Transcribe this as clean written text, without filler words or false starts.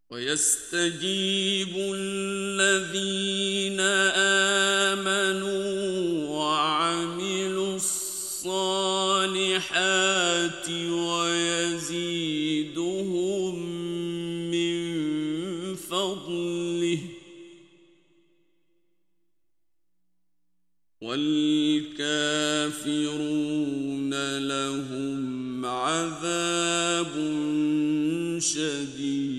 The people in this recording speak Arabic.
ويستجيب الذين آمنوا وعملوا الصالحات ويزيدهم من فضله، والكافرون لهم عذاب شديد.